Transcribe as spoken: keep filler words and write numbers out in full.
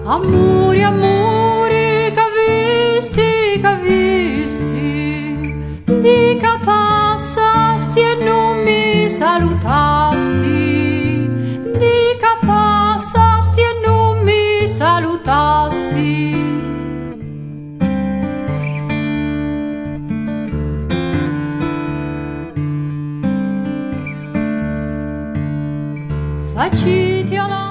Amori, amori, che visti, che visti, di che passasti e non mi salutasti, di che passasti e non mi salutasti. Faciti alla